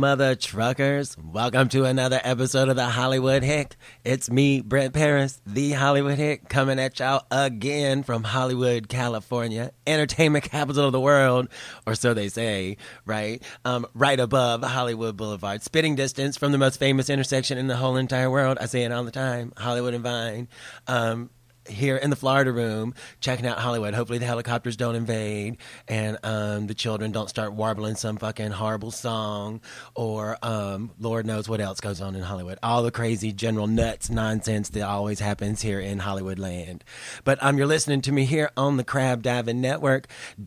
mother truckers. Welcome to another episode of the Hollywood Hick. It's me, Brent Paris, the Hollywood Hick, coming at y'all again from Hollywood, California, entertainment capital of the world, or so they say, right? Right above Hollywood Boulevard, spitting distance from the most famous intersection in the whole entire world. I say it all the time, Hollywood and Vine. Here in the Florida room, checking out Hollywood. Hopefully the helicopters don't invade and the children don't start warbling some fucking horrible song or Lord knows what else goes on in Hollywood. All the crazy general nuts nonsense that always happens here in Hollywood land. But you're listening to me here on the Crab Diving Network,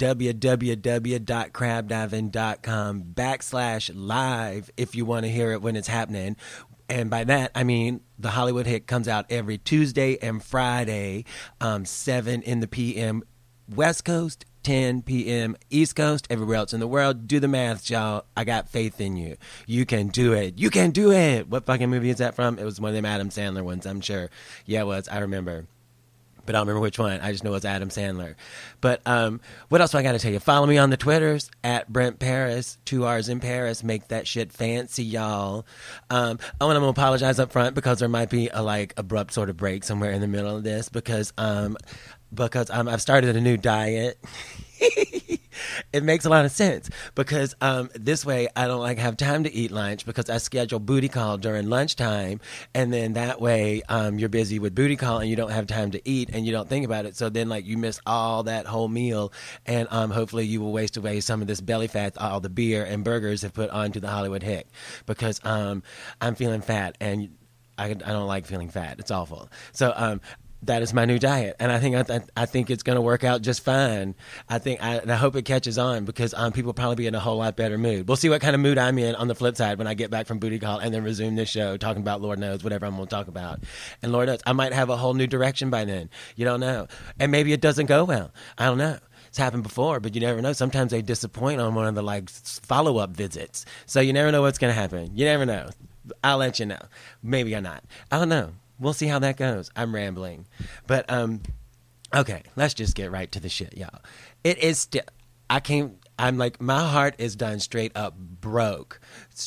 www.crabdiving.com/live if you want to hear it when it's happening. And by that, I mean the Hollywood Hick comes out every Tuesday and Friday, 7 in the p.m. West Coast, 10 p.m. East Coast, everywhere else in the world. Do the math, y'all. I got faith in you. You can do it. You can do it. What fucking movie is that from? It was one of them Adam Sandler ones, I'm sure. Yeah, it was. I remember. But I don't remember which one. I just know it's Adam Sandler. But what else do I got to tell you? Follow me on the Twitters, at Brent Paris, 2 R's in Paris. Make that shit fancy, y'all. I'm going to apologize up front because there might be a abrupt sort of break somewhere in the middle of this because I've started a new diet. It makes a lot of sense because this way I don't have time to eat lunch because I schedule booty call during lunchtime, and then that way you're busy with booty call and you don't have time to eat and you don't think about it. So then you miss all that whole meal, and hopefully you will waste away some of this belly fat all the beer and burgers have put onto the Hollywood Hick because I'm feeling fat and I don't like feeling fat. It's awful. So that is my new diet, and I think it's going to work out just fine. I hope it catches on because people will probably be in a whole lot better mood. We'll see what kind of mood I'm in on the flip side when I get back from booty call and then resume this show talking about Lord knows whatever I'm going to talk about. And Lord knows, I might have a whole new direction by then. You don't know. And maybe it doesn't go well. I don't know. It's happened before, but you never know. Sometimes they disappoint on one of the follow-up visits. So you never know what's going to happen. You never know. I'll let you know. Maybe or not. I don't know. We'll see how that goes. I'm rambling. But, okay, let's just get right to the shit, y'all. It is still, my heart is done straight up broke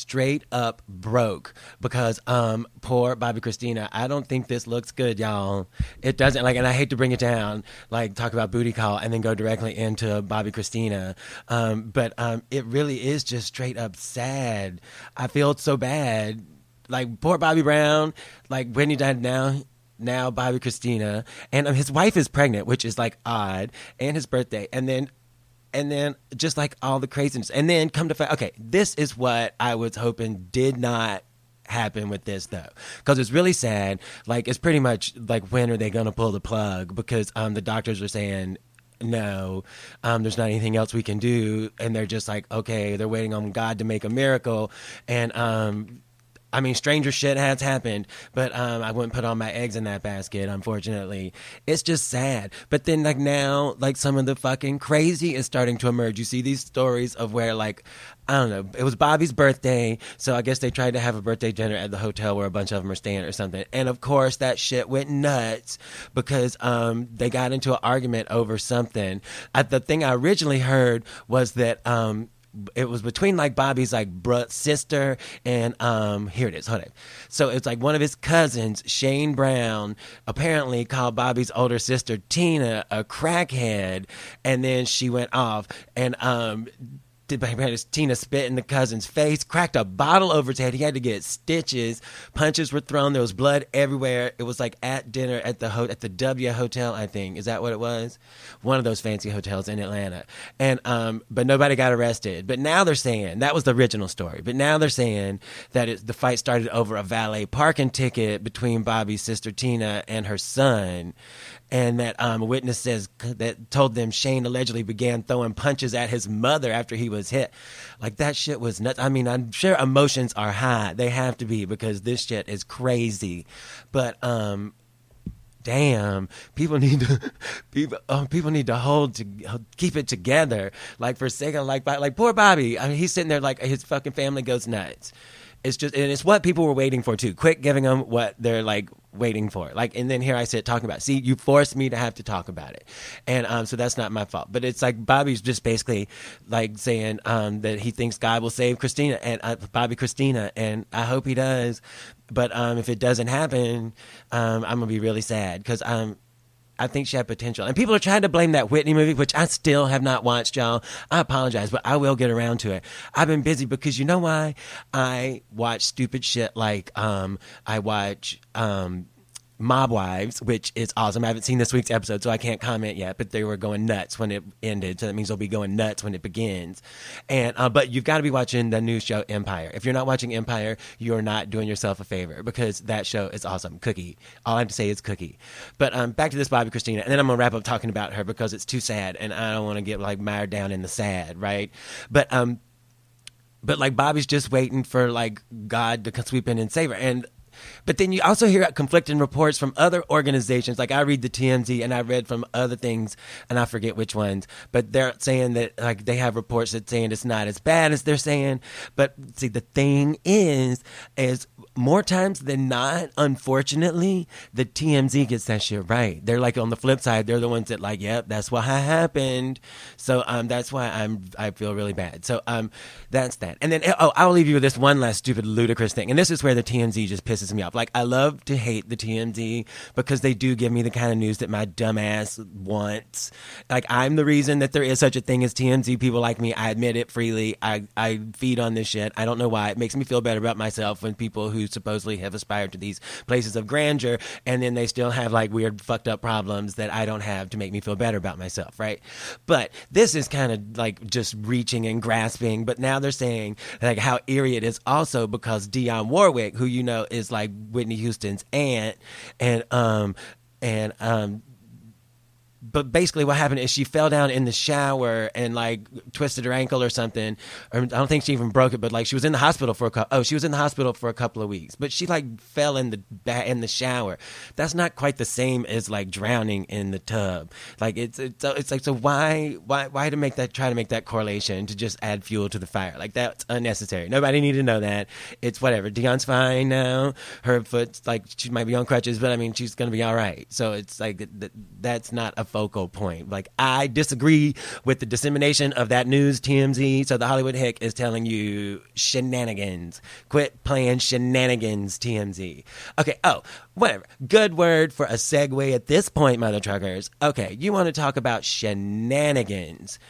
because, poor Bobbi Kristina, I don't think this looks good, y'all. It doesn't, and I hate to bring it down, talk about booty call and then go directly into Bobbi Kristina. But it really is just straight up sad. I feel so bad. Poor Bobby Brown, Whitney died now Bobbi Kristina, and his wife is pregnant, which is odd, and his birthday, and then just all the craziness, and then come to find, okay, this is what I was hoping did not happen with this though, because it's really sad. It's pretty much when are they gonna pull the plug? Because the doctors are saying no, there's not anything else we can do, and they're just okay, they're waiting on God to make a miracle, and stranger shit has happened, but I wouldn't put all my eggs in that basket, unfortunately. It's just sad. But then, now, some of the fucking crazy is starting to emerge. You see these stories of where, I don't know, it was Bobby's birthday, so I guess they tried to have a birthday dinner at the hotel where a bunch of them are staying or something. And, of course, that shit went nuts because they got into an argument over something. The thing I originally heard was that it was between Bobby's sister and here it is. Hold on. So it's one of his cousins, Shane Brown, apparently called Bobby's older sister Tina a crackhead, and then she went off and Tina spit in the cousin's face, cracked a bottle over his head. He had to get stitches. Punches were thrown. There was blood everywhere. It was at dinner at the W Hotel, I think. Is that what it was? One of those fancy hotels in Atlanta. And but nobody got arrested. But now they're saying that was the original story. But now they're saying that the fight started over a valet parking ticket between Bobby's sister Tina and her son. And that a witness says that told them Shane allegedly began throwing punches at his mother after he was hit. That shit was nuts. I'm sure emotions are high. They have to be because this shit is crazy. But damn, people need to keep it together. For a second, poor Bobby. He's sitting there his fucking family goes nuts. It's just, and it's what people were waiting for too. Quit giving them what they're like waiting for. Like, and then here I sit talking about, see, you forced me to have to talk about it. And so that's not my fault. But it's like Bobby's just basically like saying that he thinks God will save Christina and Bobby Christina. And I hope he does. But if it doesn't happen, I'm going to be really sad because I think she had potential. And people are trying to blame that Whitney movie, which I still have not watched, y'all. I apologize, but I will get around to it. I've been busy because you know why? I watch stupid shit like I watch Mob Wives, which is awesome. I haven't seen this week's episode, so I can't comment yet, but they were going nuts when it ended, so that means they'll be going nuts when it begins. And but you've got to be watching the new show Empire. If you're not watching Empire, you're not doing yourself a favor because that show is awesome. Cookie. All I have to say is Cookie. But back to this Bobby Christina, and then I'm going to wrap up talking about her because it's too sad, and I don't want to get like mired down in the sad, right? But like Bobby's just waiting for like God to sweep in and save her. But then you also hear conflicting reports from other organizations. Like I read the TMZ and I read from other things and I forget which ones. But they're saying that like they have reports that saying it's not as bad as they're saying. But see, the thing is more times than not, unfortunately, the TMZ gets that shit right. They're like on the flip side, they're the ones that like, yep, that's what happened. So that's why I feel really bad. So that's that. And then I'll leave you with this one last stupid ludicrous thing. And this is where the TMZ just pisses me off. Like I love to hate the TMZ because they do give me the kind of news that my dumbass wants. Like I'm the reason that there is such a thing as TMZ people like me. I admit it freely. I feed on this shit. I don't know why. It makes me feel better about myself when people who supposedly have aspired to these places of grandeur and then they still have like weird fucked up problems that I don't have to make me feel better about myself, right? But this is kind of like just reaching and grasping. But now they're saying like how eerie it is also because Dionne Warwick, who you know is like Whitney Houston's aunt, but basically what happened is she fell down in the shower and like twisted her ankle or something. Or I don't think she even broke it, but like she was in the hospital for a couple of weeks. But she like fell in the shower. That's not quite the same as like drowning in the tub. Like it's like, so why try to make that correlation to just add fuel to the fire? Like that's unnecessary. Nobody needed to know that. It's whatever. Dionne's fine now. Her foot's like she might be on crutches, but I mean she's gonna be all right. So it's like that's not a focal point. Like I disagree with the dissemination of that news, TMZ. So the Hollywood Hick is telling you shenanigans. Quit playing shenanigans, TMZ. Okay, whatever. Good word for a segue at this point, mother truckers. Okay, you want to talk about shenanigans.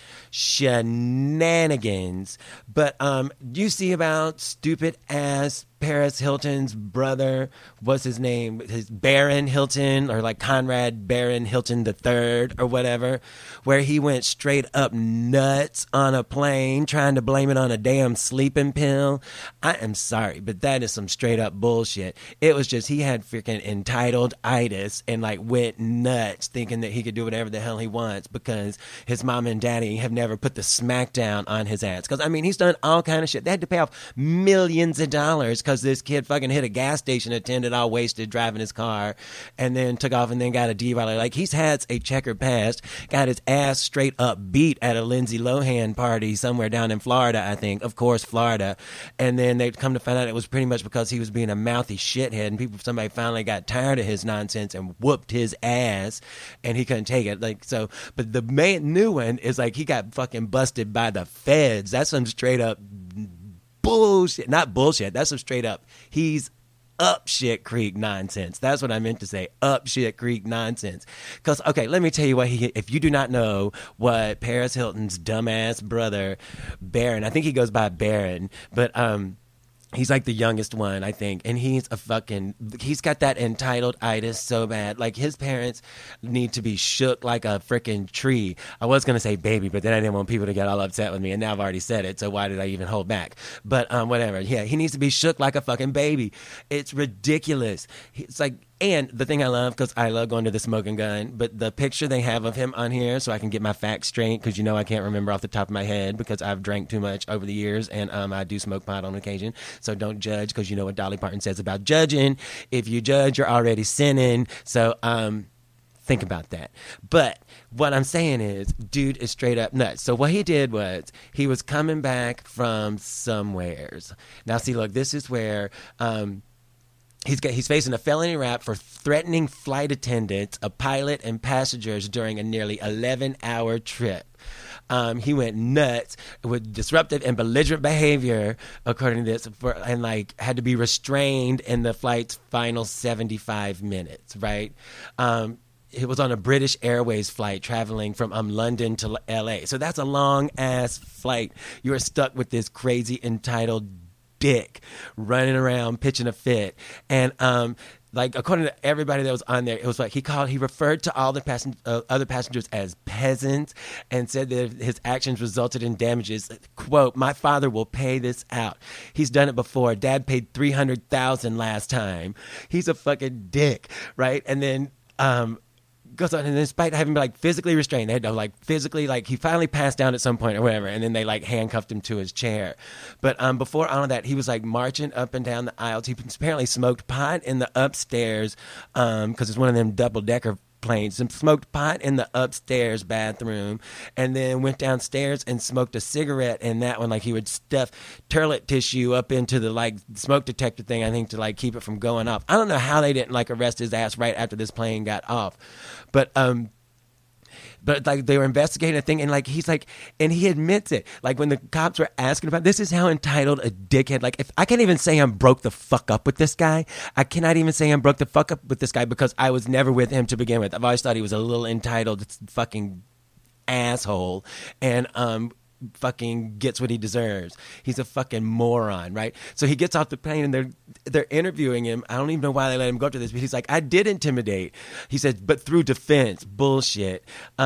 But you see about stupid ass Paris Hilton's brother, what's his name? His Baron Hilton, or like Conrad Baron Hilton III or whatever, where he went straight up nuts on a plane trying to blame it on a damn sleeping pill. I am sorry, but that is some straight up bullshit. It was just he had freaking entitled-itis and like went nuts thinking that he could do whatever the hell he wants because his mom and daddy have never put the smack down on his ass. Because, I mean, he's done all kind of shit. They had to pay off millions of dollars because this kid fucking hit a gas station attendant all wasted driving his car and then took off and then got a DUI. Like, he's had a checkered past, got his ass straight up beat at a Lindsay Lohan party somewhere down in Florida, I think. Of course, Florida. And then they'd come to find out it was pretty much because he was being a mouthy shithead and somebody finally got tired of his nonsense and whooped his ass and he couldn't take it. Like, so, but the new one is like he got fucking busted by the feds. That's some straight up bullshit. Not bullshit. That's some straight up. He's up shit creek nonsense. That's what I meant to say. Up shit creek nonsense. Because, okay, let me tell you what if you do not know what Paris Hilton's dumbass brother, Baron, I think he goes by Baron, but, he's like the youngest one, I think, and he's got that entitled-itis so bad. Like, his parents need to be shook like a freaking tree. I was going to say baby, but then I didn't want people to get all upset with me, and now I've already said it, so why did I even hold back? But whatever. Yeah, he needs to be shook like a fucking baby. It's ridiculous. It's like, and the thing I love, because I love going to the Smoking Gun, but the picture they have of him on here so I can get my facts straight, because you know I can't remember off the top of my head because I've drank too much over the years, and I do smoke pot on occasion, so don't judge, because you know what Dolly Parton says about judging. If you judge, you're already sinning. So Think about that. But what I'm saying is, dude is straight up nuts. So what he did was he was coming back from somewheres. Now, see, look, this is where he's facing a felony rap for threatening flight attendants, a pilot, and passengers during a nearly 11-hour trip. He went nuts with disruptive and belligerent behavior, according to this, and like had to be restrained in the flight's final 75 minutes. Right. It was on a British Airways flight traveling from London to L.A. So that's a long-ass flight. You are stuck with this crazy entitled dick running around pitching a fit. And like according to everybody that was on there, it was like he referred to all the other passengers as peasants and said that his actions resulted in damages. Quote, "My father will pay this out. He's done it before. Dad paid $300,000 last time." He's a fucking dick, right? And then goes on, and despite having been like physically restrained, they had to like physically, like he finally passed down at some point or whatever, and then they like handcuffed him to his chair. But before all of that, he was like marching up and down the aisles. He apparently smoked pot in the upstairs because it's one of them double-decker planes, and smoked pot in the upstairs bathroom, and then went downstairs and smoked a cigarette in that one. Like he would stuff toilet tissue up into the like smoke detector thing, I think, to like keep it from going off. I don't know how they didn't like arrest his ass right after this plane got off, but like they were investigating a thing, and like he's like, and he admits it. Like when the cops were asking about this is how entitled a dickhead. Like if I can't even say I'm broke the fuck up with this guy, I cannot even say I'm broke the fuck up with this guy because I was never with him to begin with. I've always thought he was a little entitled fucking asshole, and fucking gets what he deserves. He's a fucking moron, right? So he gets off the plane and they're interviewing him. I don't even know why they let him go up to this, but he's like, I did intimidate. He said, but through defense. Bullshit.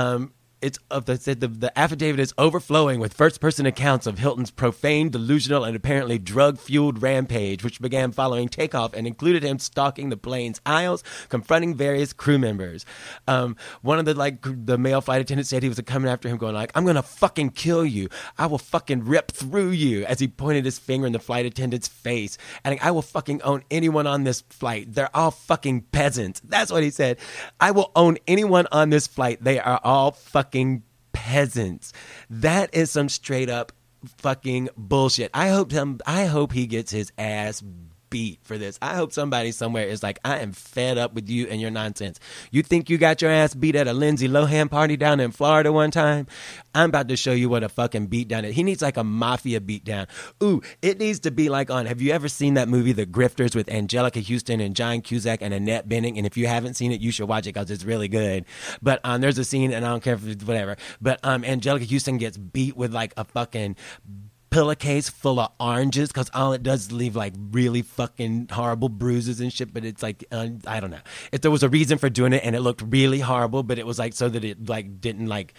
The affidavit is overflowing with first-person accounts of Hilton's profane, delusional, and apparently drug-fueled rampage, which began following takeoff and included him stalking the plane's aisles, confronting various crew members. One of the male flight attendants said he was coming after him, going like, "I'm gonna fucking kill you. I will fucking rip through you," as he pointed his finger in the flight attendant's face. And I will fucking own anyone on this flight. They're all fucking peasants. That's what he said. I will own anyone on this flight. They are all fucking peasants. That is some straight up fucking bullshit. I hope he gets his ass beat for this. I hope somebody somewhere is like, I am fed up with you and your nonsense. You think you got your ass beat at a Lindsay Lohan party down in Florida one time? I'm about to show you what a fucking beatdown is. He needs like a mafia beatdown. Ooh, it needs to be like on, have you ever seen that movie The Grifters with Angelica Houston and John Cusack and Annette Bening? And if you haven't seen it, you should watch it because it's really good. But there's a scene, and I don't care if it's whatever, but Angelica Houston gets beat with like a fucking pillowcase full of oranges because all it does is leave like really fucking horrible bruises and shit. But it's like I don't know if there was a reason for doing it, and it looked really horrible, but it was like so that it like didn't like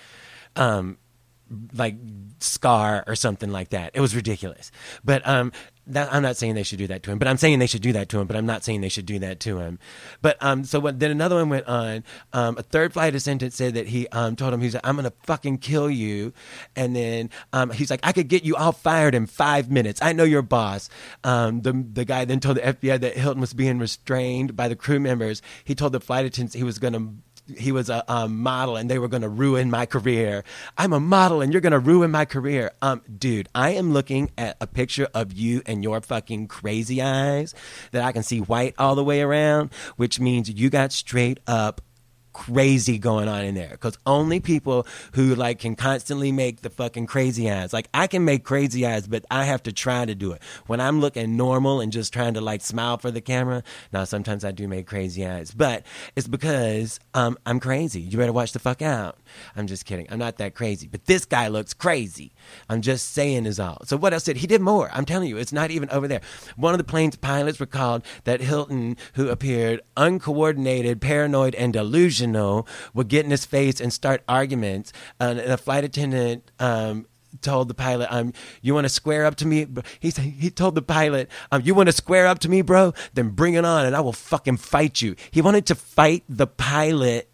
scar or something like that. It was ridiculous. But I'm not saying they should do that to him, but I'm saying they should do that to him, but I'm not saying they should do that to him. But then another one went on. A third flight attendant said that he told him, he's like, I'm going to fucking kill you. And then he's like, I could get you all fired in 5 minutes. I know your boss. The guy then told the FBI that Hilton was being restrained by the crew members. He told the flight attendants he was a model and they were going to ruin my career. I'm a model and you're going to ruin my career. Dude, I am looking at a picture of you and your fucking crazy eyes that I can see white all the way around, which means you got straight up crazy going on in there, because only people who like can constantly make the fucking crazy eyes, like I can make crazy eyes, but I have to try to do it. When I'm looking normal and just trying to like smile for the camera, now sometimes I do make crazy eyes, but it's because I'm crazy. You better watch the fuck out. I'm just kidding. I'm not that crazy, but this guy looks crazy. I'm just saying is all. So what else did he did more? I'm telling you, it's not even over there. One of the plane's pilots recalled that Hilton, who appeared uncoordinated, paranoid, and delusional, would get in his face and start arguments. And a flight attendant told the pilot, you want to square up to me? He told the pilot, you want to square up to me, bro? Then bring it on and I will fucking fight you. He wanted to fight the pilot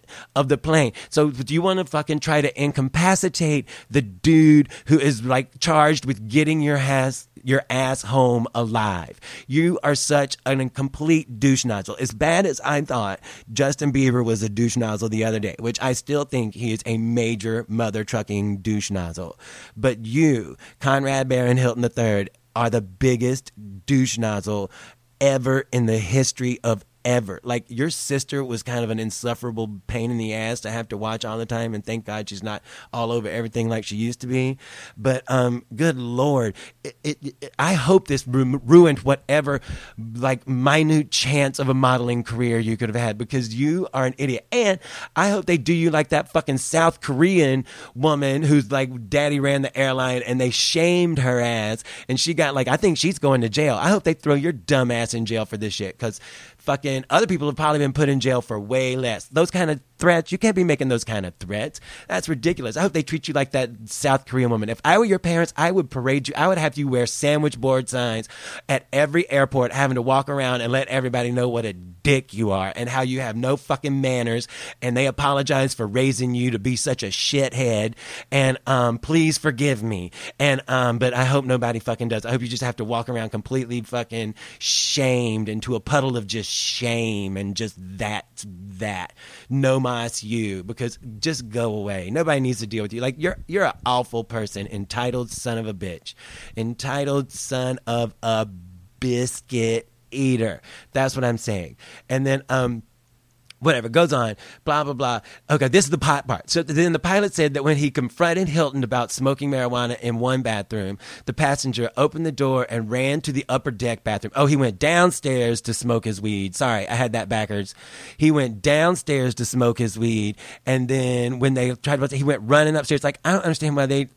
of the plane. So do you want to fucking try to incapacitate the dude who is like charged with getting your ass home alive? You are such a complete douche nozzle. As bad as I thought Justin Bieber was a douche nozzle the other day, which I still think he is a major mother trucking douche nozzle. But you, Conrad Baron Hilton III, are the biggest douche nozzle ever in the history of ever. Like, your sister was kind of an insufferable pain in the ass to have to watch all the time, and thank God she's not all over everything like she used to be. But good Lord, I hope this ruined whatever like minute chance of a modeling career you could have had, because you are an idiot. And I hope they do you like that fucking South Korean woman who's like, daddy ran the airline and they shamed her ass and she got like, I think she's going to jail. I hope they throw your dumb ass in jail for this shit, because fucking other people have probably been put in jail for way less. Those kind of threats, you can't be making those kind of threats. That's ridiculous. I hope they treat you like that South Korean woman. If I were your parents, I would parade you. I would have you wear sandwich board signs at every airport, having to walk around and let everybody know what a dick you are and how you have no fucking manners, and they apologize for raising you to be such a shithead, and please forgive me. And but I hope nobody fucking does. I hope you just have to walk around completely fucking shamed into a puddle of just shame, and just that no mas you, because just go away. Nobody needs to deal with you. Like, you're an awful person, entitled son of a bitch, entitled son of a biscuit eater. That's what I'm saying. And then whatever, goes on, blah, blah, blah. Okay, this is the pot part. So then the pilot said that when he confronted Hilton about smoking marijuana in one bathroom, the passenger opened the door and ran to the upper deck bathroom. Oh, he went downstairs to smoke his weed. Sorry, I had that backwards. He went downstairs to smoke his weed, and then when they tried to, he went running upstairs. Like, I don't understand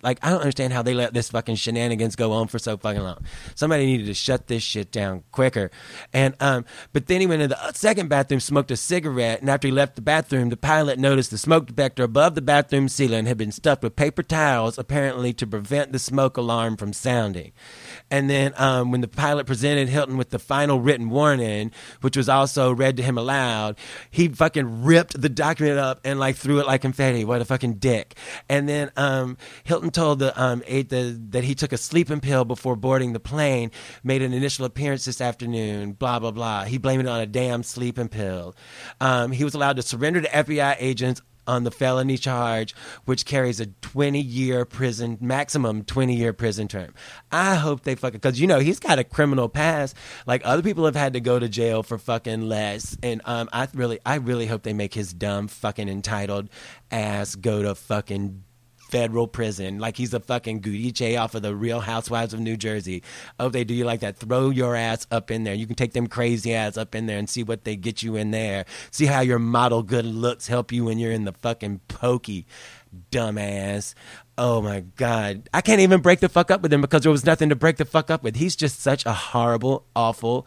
how they let this fucking shenanigans go on for so fucking long. Somebody needed to shut this shit down quicker. And but then he went into the second bathroom, smoked a cigarette, and after he left the bathroom, the pilot noticed the smoke detector above the bathroom ceiling had been stuffed with paper towels, apparently to prevent the smoke alarm from sounding. And then when the pilot presented Hilton with the final written warning, which was also read to him aloud, he fucking ripped the document up and like threw it like confetti. What a fucking dick. And then Hilton told the aide that he took a sleeping pill before boarding the plane, made an initial appearance this afternoon, blah, blah, blah. He blamed it on a damn sleeping pill. He was allowed to surrender to FBI agents on the felony charge, which carries a 20-year prison, maximum 20-year prison term. I hope they fucking, because, you know, he's got a criminal past. Like, other people have had to go to jail for fucking less. And I really hope they make his dumb fucking entitled ass go to fucking federal prison, like he's a fucking Gudiche off of the Real Housewives of New Jersey. Oh, they do you like that? Throw your ass up in there. You can take them crazy ass up in there and see what they get you in there. See how your model good looks help you when you're in the fucking pokey, dumbass. Oh my God. I can't even break the fuck up with him because there was nothing to break the fuck up with. He's just such a horrible, awful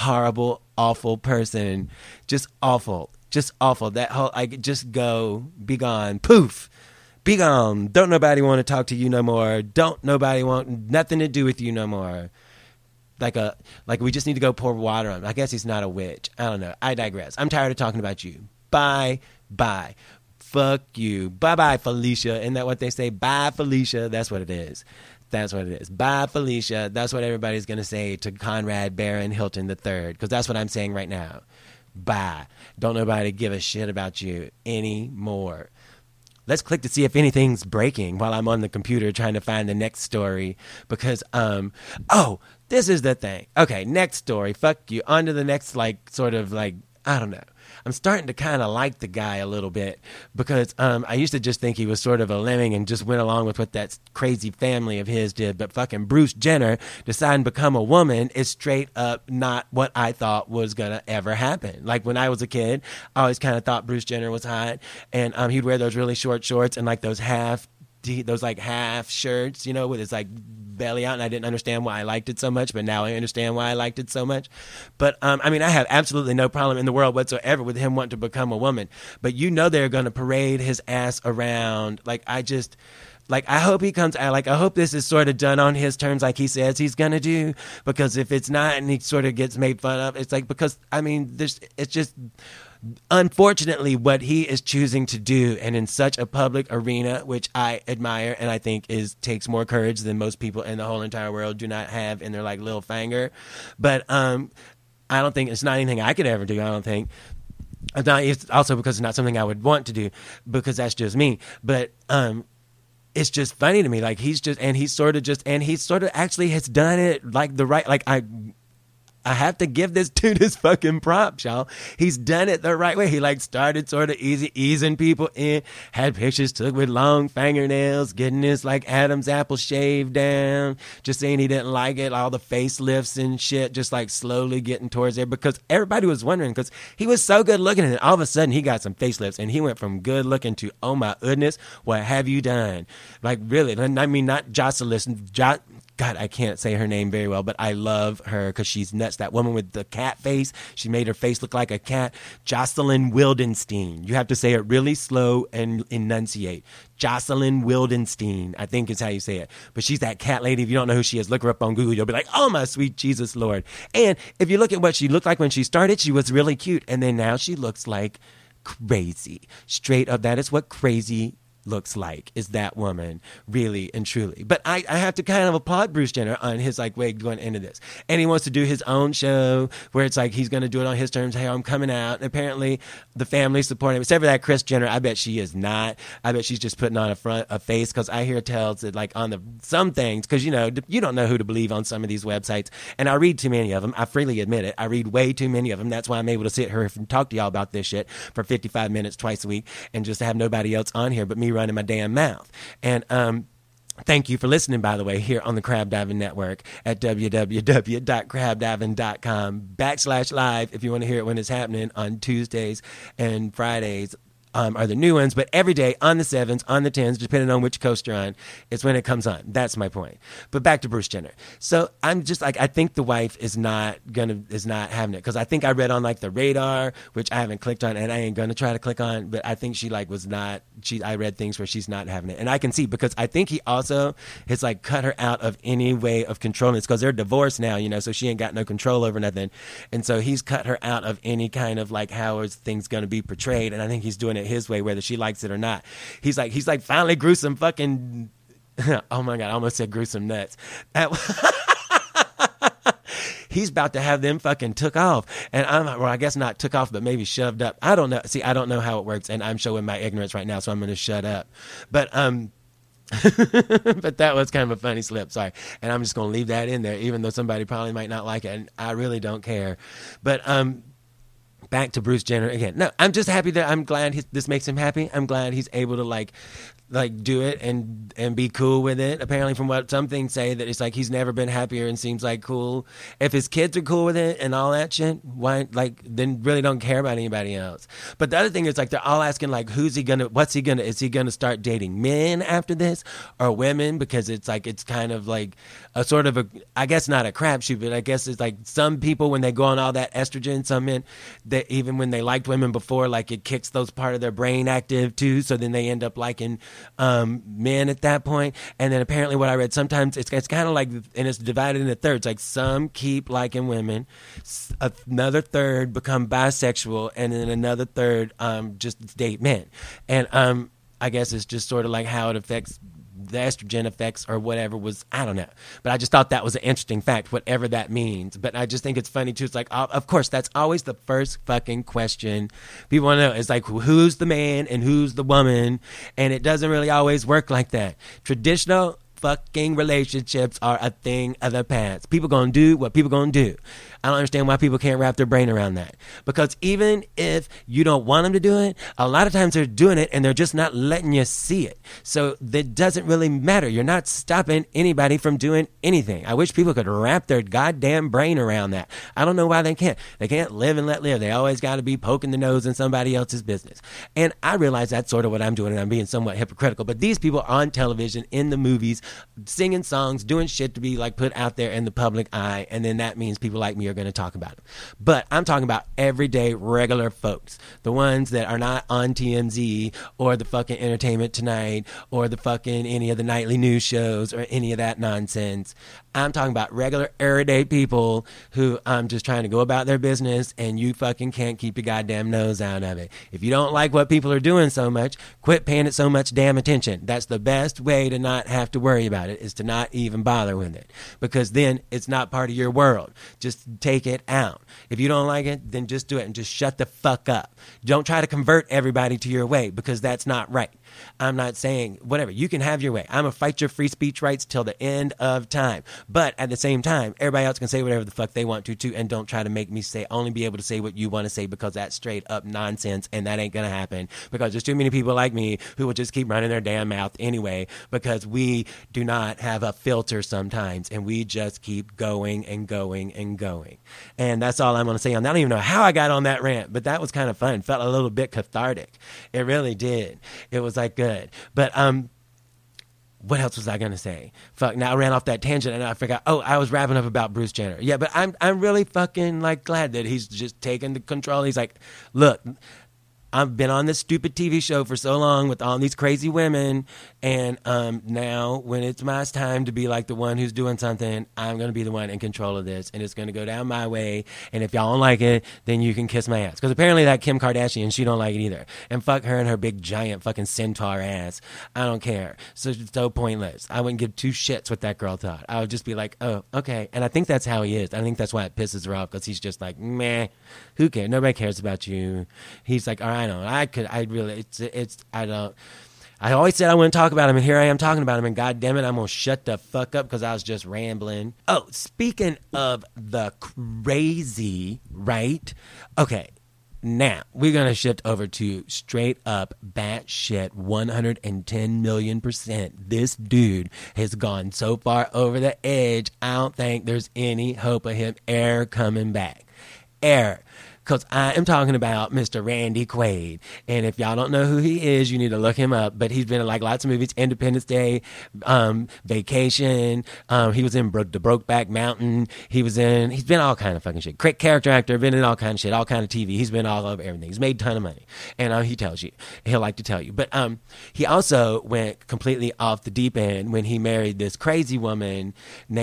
person. Just awful. That whole, just go, be gone, poof. Be gone. Don't nobody want to talk to you no more. Don't nobody want nothing to do with you no more. Like we just need to go pour water on him. I guess he's not a witch. I don't know. I digress. I'm tired of talking about you. Bye. Fuck you. Bye, Felicia. Isn't that what they say? Bye, Felicia. That's what it is. Bye, Felicia. That's what everybody's going to say to Conrad Baron Hilton III, because that's what I'm saying right now. Bye. Don't nobody give a shit about you anymore. Let's click to see if anything's breaking while I'm on the computer trying to find the next story, because, this is the thing. Okay, next story. Fuck you. On to the next, I don't know. I'm starting to kind of like the guy a little bit, because I used to just think he was sort of a lemming and just went along with what that crazy family of his did. But fucking Bruce Jenner deciding to become a woman is straight up not what I thought was going to ever happen. Like, when I was a kid, I always kind of thought Bruce Jenner was hot, and he'd wear those really short shorts and like those half shirts, you know, with his like belly out, and I didn't understand why I liked it so much, but now I understand why I liked it so much. But I have absolutely no problem in the world whatsoever with him wanting to become a woman, but you know they're going to parade his ass around. I hope he comes out. I hope this is sort of done on his terms, like he says he's going to do, because if it's not and he sort of gets made fun of, it's like, because it's just unfortunately, what he is choosing to do, and in such a public arena, which I admire and I think takes more courage than most people in the whole entire world do not have in their like little finger. But I don't think it's not anything I could ever do. I don't think. It's also because it's not something I would want to do, because that's just me. But it's just funny to me. Like he sort of actually has done it like the right, like I have to give this dude his fucking props, y'all. He's done it the right way. He like started sort of easing people in, had pictures took with long fingernails, getting his like Adam's apple shaved down, just saying he didn't like it, all the facelifts and shit, just like slowly getting towards there, because everybody was wondering, because he was so good looking, and all of a sudden he got some facelifts and he went from good looking to, oh my goodness, what have you done? Like really, I mean, not Jocelyn, God, I can't say her name very well, but I love her because she's nuts. That woman with the cat face, she made her face look like a cat. Jocelyn Wildenstein. You have to say it really slow and enunciate. Jocelyn Wildenstein, I think is how you say it. But she's that cat lady. If you don't know who she is, look her up on Google. You'll be like, oh, my sweet Jesus Lord. And if you look at what she looked like when she started, she was really cute. And then now she looks like crazy. Straight up, that is what crazy looks like, is that woman, really and truly. But I have to kind of applaud Bruce Jenner on his like way going into this. And he wants to do his own show where it's like he's going to do it on his terms. Hey, I'm coming out. And apparently the family supporting him. Except for that Kris Jenner, I bet she is not. I bet she's just putting on a face, because I hear tells that like on some things, because you don't know who to believe on some of these websites. And I read too many of them. I freely admit it. I read way too many of them. That's why I'm able to sit here and talk to y'all about this shit for 55 minutes twice a week and just have nobody else on here but me running my damn mouth. And thank you for listening, by the way, here on the Crab Diving Network at www.crabdiving.com/live if you want to hear it when it's happening on Tuesdays and Fridays. Are the new ones, but every day on the 7s, on the 10s, depending on which coast you're on, it's when it comes on. That's my point. But back to Bruce Jenner. So I'm just like, I think the wife is not having it, because I think I read on like the radar, which I haven't clicked on, and I ain't gonna try to click on, but I think she like was not. I read things where she's not having it, and I can see, because I think he also has like cut her out of any way of controlling this, because they're divorced now, so she ain't got no control over nothing, and so he's cut her out of any kind of like how is things gonna be portrayed, and I think he's doing it his way, whether she likes it or not. He's like finally gruesome fucking oh my God, I almost said gruesome nuts. He's about to have them fucking took off, and I guess not took off, but maybe shoved up. I don't know. See, I don't know how it works, and I'm showing my ignorance right now, so I'm going to shut up. But but that was kind of a funny slip, sorry. And I'm just going to leave that in there, even though somebody probably might not like it, and I really don't care. But back to Bruce Jenner again. No, I'm just happy that I'm glad this makes him happy. I'm glad he's able to like do it and be cool with it. Apparently, from what some things say, that it's like he's never been happier and seems like cool. If his kids are cool with it and all that shit, why then really don't care about anybody else. But the other thing is like they're all asking like, is he gonna start dating men after this or women? Because it's like it's kind of like a sort of I guess not a crapshoot, but I guess it's like some people when they go on all that estrogen, some men that even when they liked women before, like it kicks those part of their brain active too, so then they end up liking men at that point. And then apparently what I read, sometimes it's kind of like, and it's divided into thirds, like some keep liking women, another third become bisexual, and then another third just date men. And I guess it's just sort of like how it affects the estrogen effects or whatever was, I don't know. But I just thought that was an interesting fact, whatever that means. But I just think it's funny too. It's like, of course, that's always the first fucking question people want to know. It's like, who's the man and who's the woman? And it doesn't really always work like that. Traditional fucking relationships are a thing of the past. People gonna do what people gonna do. I don't understand why people can't wrap their brain around that. Because even if you don't want them to do it, a lot of times they're doing it and they're just not letting you see it. So that doesn't really matter. You're not stopping anybody from doing anything. I wish people could wrap their goddamn brain around that. I don't know why they can't. They can't live and let live. They always got to be poking the nose in somebody else's business. And I realize that's sort of what I'm doing, and I'm being somewhat hypocritical. But these people on television, in the movies, singing songs, doing shit to be like put out there in the public eye, and then that means people like me are going to talk about them. But I'm talking about everyday regular folks, the ones that are not on TMZ or the fucking Entertainment Tonight or the fucking any of the nightly news shows or any of that nonsense. I'm talking about regular everyday people who just trying to go about their business, and you fucking can't keep your goddamn nose out of it. If you don't like what people are doing so much, quit paying it so much damn attention. That's the best way to not have to worry about it, is to not even bother with it, because then it's not part of your world. Just take it out. If you don't like it, then just do it and just shut the fuck up. Don't try to convert everybody to your way, because that's not right. I'm not saying whatever. You can have your way. I'm going to fight your free speech rights till the end of time. But at the same time, everybody else can say whatever the fuck they want to too, and don't try to make me only be able to say what you want to say, because that's straight up nonsense, and that ain't going to happen, because there's too many people like me who will just keep running their damn mouth anyway, because we do not have a filter sometimes, and we just keep going and going and going. And that's all I'm going to say on that. I don't even know how I got on that rant, but that was kind of fun. Felt a little bit cathartic. It really did. It was like good. But what else was I going to say? Fuck, now I ran off that tangent and I forgot. Oh, I was rapping up about Bruce Jenner. Yeah, but I'm really fucking like glad that he's just taking the control. He's like, look, I've been on this stupid TV show for so long with all these crazy women, and now when it's my time to be like the one who's doing something, I'm going to be the one in control of this, and it's going to go down my way, and if y'all don't like it, then you can kiss my ass. Because apparently that Kim Kardashian, she don't like it either. And fuck her and her big giant fucking centaur ass. I don't care. So it's so pointless. I wouldn't give two shits what that girl thought. I would just be like, oh, okay. And I think that's how he is. I think that's why it pisses her off, because he's just like, meh, who cares? Nobody cares about you. He's like, all right, I always said I wouldn't talk about him, and here I am talking about him, and God damn it, I'm going to shut the fuck up because I was just rambling. Oh, speaking of the crazy, right? Okay, now we're going to shift over to straight up batshit 110 million%. This dude has gone so far over the edge, I don't think there's any hope of him ever coming back. Because I am talking about Mr. Randy Quaid. And if y'all don't know who he is, you need to look him up. But he's been in like lots of movies, Independence Day, Vacation. He was in the Brokeback Mountain. He's been all kind of fucking shit. Character actor, been in all kind of shit, all kind of TV. He's been all over everything. He's made a ton of money. And he tells you. He'll like to tell you. But he also went completely off the deep end when he married this crazy woman named...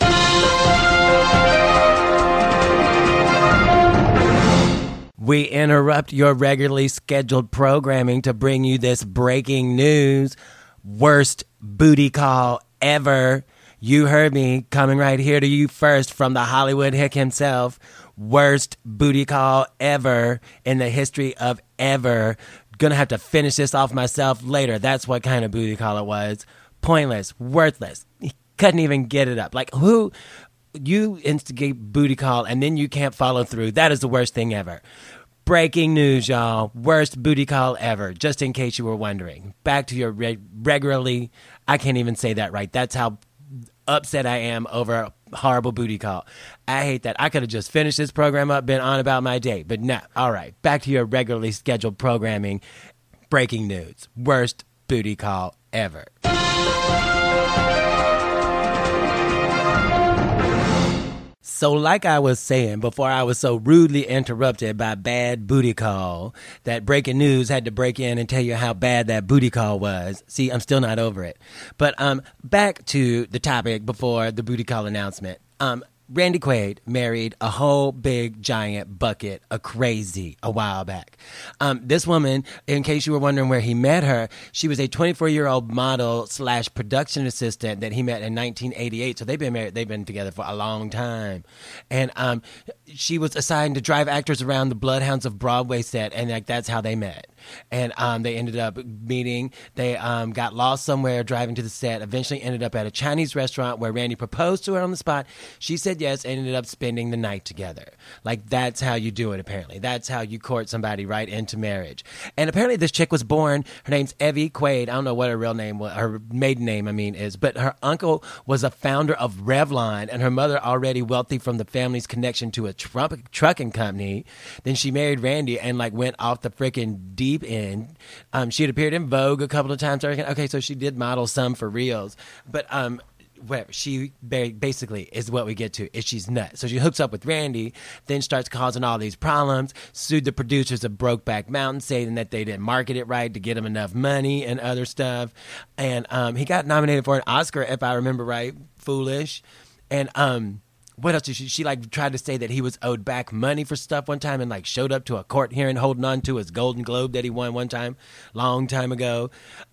We interrupt your regularly scheduled programming to bring you this breaking news. Worst booty call ever. You heard me, coming right here to you first from the Hollywood hick himself. Worst booty call ever in the history of ever. Gonna have to finish this off myself later. That's what kind of booty call it was. Pointless, worthless. He couldn't even get it up. Like, who... You instigate booty call and then you can't follow through. That is the worst thing ever. Breaking news, y'all. Worst booty call ever, just in case you were wondering. Back to your regularly... I can't even say that right. That's how upset I am over a horrible booty call. I hate that. I could have just finished this program up, been on about my day. But no. All right. Back to your regularly scheduled programming. Breaking news. Worst booty call ever. So like I was saying before I was so rudely interrupted by bad booty call, that breaking news had to break in and tell you how bad that booty call was. See, I'm still not over it. But back to the topic before the booty call announcement. Randy Quaid married a whole big giant bucket of crazy a while back. This woman, in case you were wondering where he met her, she was a 24-year-old model / production assistant that he met in 1988. So they've been married. They've been together for a long time. And she was assigned to drive actors around the Bloodhounds of Broadway set, and like that's how they met. And they ended up meeting. They got lost somewhere driving to the set, eventually ended up at a Chinese restaurant where Randy proposed to her on the spot. She said yes, and ended up spending the night together. Like, that's how you do it, apparently. That's how you court somebody right into marriage. And apparently this chick was born, her name's Evie Quaid. I don't know what her real name was, her maiden name, is, but her uncle was a founder of Revlon, and her mother already wealthy from the family's connection to a trucking company. Then she married Randy and, like, went off the freaking deep end. She had appeared in Vogue a couple of times. Okay, so she did model some for reals. But whatever, she basically is what we get to is she's nuts. So she hooks up with Randy, then starts causing all these problems, sued the producers of Brokeback Mountain, saying that they didn't market it right to get him enough money and other stuff. And he got nominated for an Oscar, if I remember right. Foolish. And what else did she like tried to say that he was owed back money for stuff one time and like showed up to a court hearing holding on to his Golden Globe that he won one time, long time ago.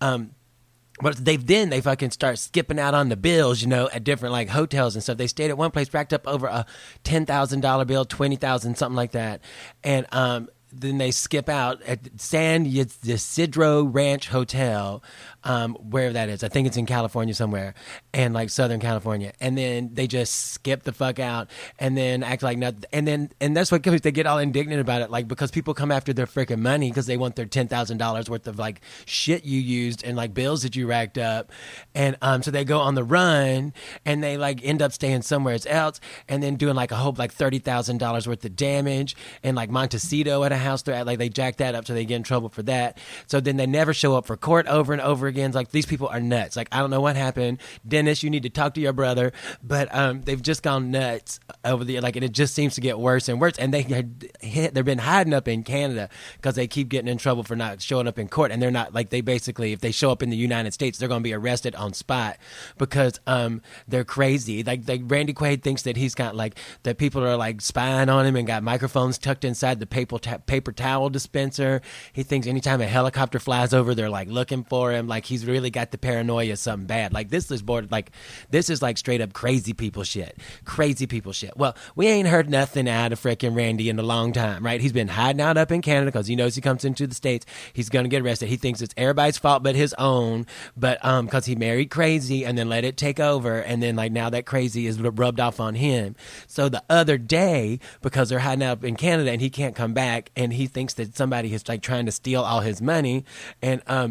But they fucking start skipping out on the bills, you know, at different like hotels and stuff. They stayed at one place, racked up over a $10,000 bill, 20,000, something like that. And then they skip out at San Ysidro Ranch Hotel, wherever that is. I think it's in California somewhere, and like Southern California. And then they just skip the fuck out, and then act like nothing. And that's what comes. They get all indignant about it, like because people come after their freaking money because they want their $10,000 worth of like shit you used and like bills that you racked up, and so they go on the run and they like end up staying somewhere else, and then doing like a whole like $30,000 worth of damage and like Montecito at a house. Like they jack that up so they get in trouble for that. So then they never show up for court over and over again. It's like these people are nuts. Like I don't know what happened. Dennis, you need to talk to your brother. But they've just gone nuts over the like, and it just seems to get worse and worse. And they've been hiding up in Canada because they keep getting in trouble for not showing up in court. And they're not like they basically if they show up in the United States, they're going to be arrested on spot because they're crazy. Like Randy Quaid thinks that he's got like that people are like spying on him and got microphones tucked inside the paper towel dispenser. He thinks anytime a helicopter flies over, they're like looking for him. Like he's really got the paranoia of something bad. Like this is like straight up crazy people shit. Crazy people shit. Well, we ain't heard nothing out of frickin' Randy in a long time, right? He's been hiding out up in Canada because he knows he comes into the States, he's gonna get arrested. He thinks it's everybody's fault but his own, but because he married crazy and then let it take over, and then like now that crazy is rubbed off on him. So the other day, because they're hiding out in Canada and he can't come back, and he thinks that somebody is like trying to steal all his money, and I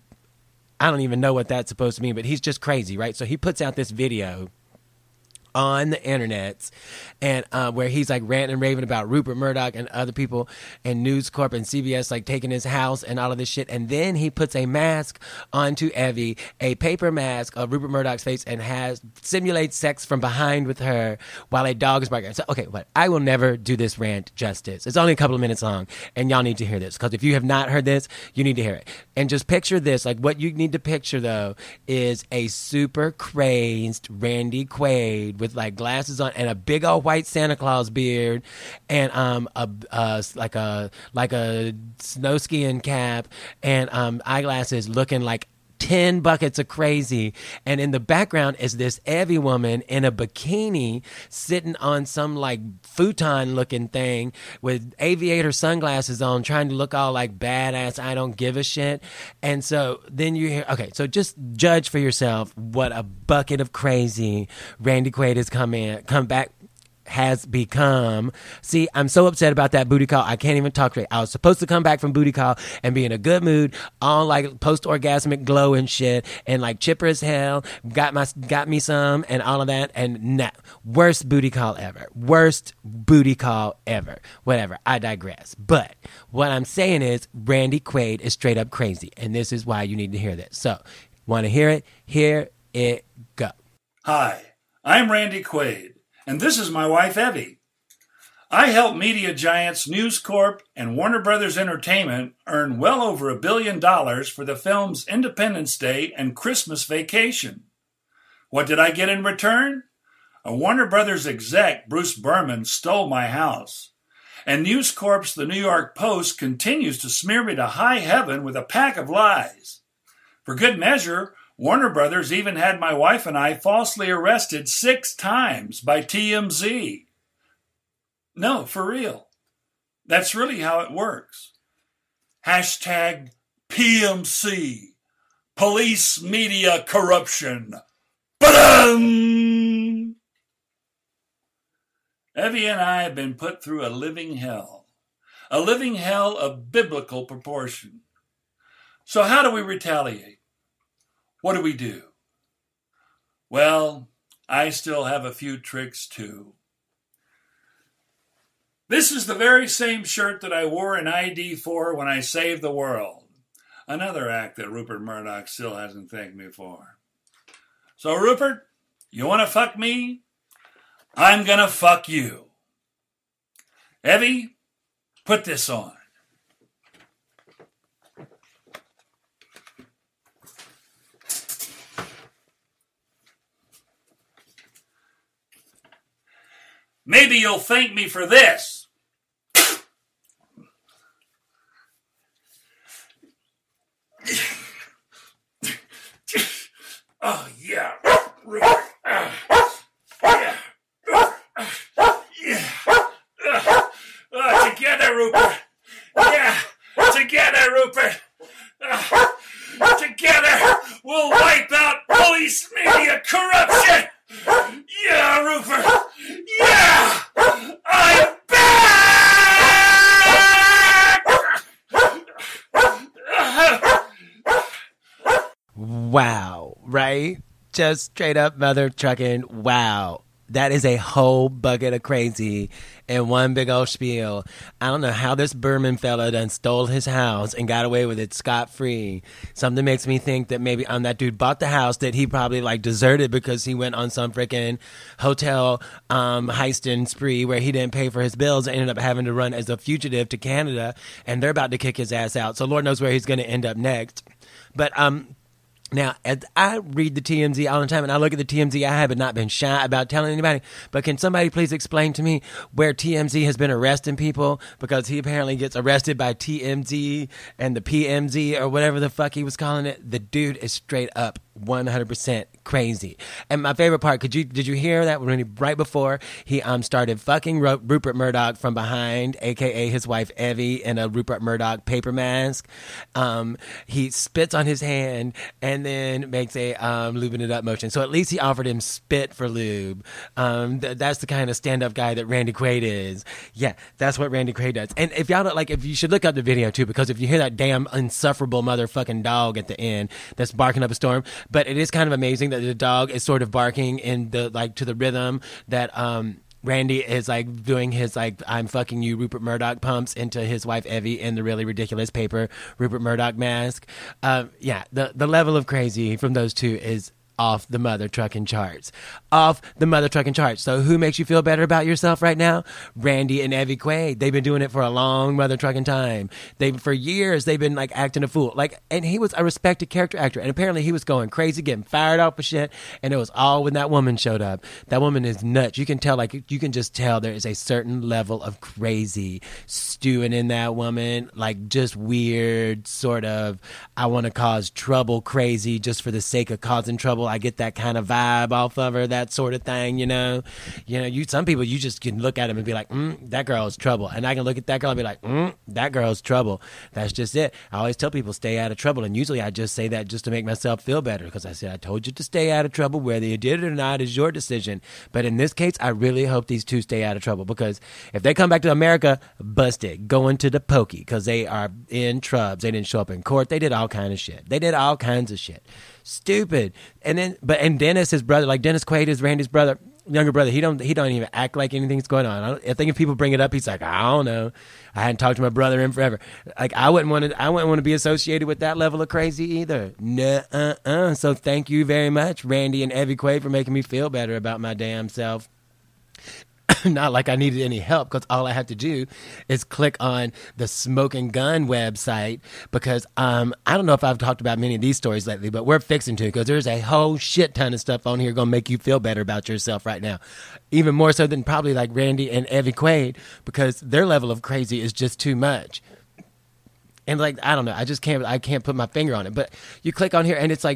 don't even know what that's supposed to mean, but he's just crazy, right? So he puts out this video on the internet, and where he's like ranting and raving about Rupert Murdoch and other people and News Corp and CBS like taking his house and all of this shit. And then he puts a mask onto Evie, a paper mask of Rupert Murdoch's face, and simulates sex from behind with her while a dog is barking. So, okay, but I will never do this rant justice. It's only a couple of minutes long, and y'all need to hear this, because if you have not heard this, you need to hear it. And just picture this, like what you need to picture though is a super crazed Randy Quaid with like glasses on and a big old white Santa Claus beard, and like a snow skiing cap and eyeglasses, looking like 10 buckets of crazy. And in the background is this Evie woman in a bikini sitting on some like futon looking thing with aviator sunglasses on, trying to look all like badass, I don't give a shit. And so then you hear, okay, so just judge for yourself what a bucket of crazy Randy Quaid has become. See, I'm so upset about that booty call. I can't even talk straight. I was supposed to come back from booty call and be in a good mood, all like post-orgasmic glow and shit, and like chipper as hell, got me some and all of that, and nah, worst booty call ever. Worst booty call ever. Whatever, I digress. But what I'm saying is Randy Quaid is straight up crazy, and this is why you need to hear this. So, want to hear it? Here it go. Hi, I'm Randy Quaid, and this is my wife, Evie. I help media giants News Corp and Warner Brothers Entertainment earn well over $1 billion for the films Independence Day and Christmas Vacation. What did I get in return? A Warner Brothers exec, Bruce Berman, stole my house. And News Corp's The New York Post continues to smear me to high heaven with a pack of lies. For good measure, Warner Brothers even had my wife and I falsely arrested 6 times by TMZ. No, for real. That's really how it works. Hashtag PMC. Police Media Corruption. Ba-dum! Evie and I have been put through a living hell. A living hell of biblical proportion. So how do we retaliate? What do we do? Well, I still have a few tricks too. This is the very same shirt that I wore in ID for when I saved the world. Another act that Rupert Murdoch still hasn't thanked me for. So Rupert, You want to fuck me? I'm going to fuck you. Evie, put this on. Maybe you'll thank me for this. Oh, yeah. Rupert. Yeah. Yeah. Together, Rupert. Yeah. Together, Rupert. Together, we'll wipe out police media corruption. Yeah, Rupert. Yeah. I'm back. Wow, right? Just straight up mother trucking. Wow. That is a whole bucket of crazy in one big old spiel. I don't know how this Berman fella done stole his house and got away with it scot-free. Something makes me think that maybe that dude bought the house that he probably like deserted because he went on some freaking hotel heisting spree where he didn't pay for his bills and ended up having to run as a fugitive to Canada, and they're about to kick his ass out. So Lord knows where he's going to end up next. But now, as I read the TMZ all the time, and I look at the TMZ, I have not been shy about telling anybody, but can somebody please explain to me where TMZ has been arresting people? Because he apparently gets arrested by TMZ and the PMZ or whatever the fuck he was calling it. The dude is straight up 100% crazy. And my favorite part, did you hear that when right before he started fucking Rupert Murdoch from behind, aka his wife Evie, in a Rupert Murdoch paper mask? He spits on his hand and then makes a lubing it up motion. So at least he offered him spit for lube. That's the kind of stand-up guy that Randy Quaid is. Yeah, that's what Randy Quaid does. And if y'all don't if you should look up the video too, because if you hear that damn insufferable motherfucking dog at the end that's barking up a storm. But it is kind of amazing that the dog is sort of barking in the to the rhythm that Randy is doing his I'm fucking you Rupert Murdoch pumps into his wife Evie in the really ridiculous paper Rupert Murdoch mask. Yeah, the level of crazy from those two is off the mother trucking charts. Off the mother trucking charts. So who makes you feel better about yourself right now? Randy and Evie Quaid. They've been doing it for a long mother trucking time. For years they've been acting a fool. And he was a respected character actor, and apparently he was going crazy, getting fired off of shit, and it was all when that woman showed up. That woman is nuts. You can tell, you can just tell there is a certain level of crazy stewing in that woman, just weird sort of I want to cause trouble crazy just for the sake of causing trouble. I get that kind of vibe off of her, that sort of thing, some people, you just can look at them and be like, that girl's trouble. And I can look at that girl and be like, that girl's trouble. That's just it. I always tell people stay out of trouble. And usually I just say that just to make myself feel better, because I said, I told you to stay out of trouble. Whether you did it or not is your decision. But in this case, I really hope these two stay out of trouble, because if they come back to America, busted, going to the pokey, because they are in trubs. They didn't show up in court. They did all kinds of shit. Stupid. And Dennis, his brother, Dennis Quaid is Randy's brother, younger brother. He don't even act like anything's going on. I think if people bring it up, he's like, I don't know. I hadn't talked to my brother in forever. I wouldn't want to be associated with that level of crazy either. Nuh-uh. So thank you very much, Randy and Evie Quaid, for making me feel better about my damn self. Not like I needed any help, because all I have to do is click on the Smoking Gun website, because I don't know if I've talked about many of these stories lately, but we're fixing to, because there's a whole shit ton of stuff on here going to make you feel better about yourself right now. Even more so than probably Randy and Evie Quaid, because their level of crazy is just too much. And I don't know, I can't put my finger on it, but you click on here and it's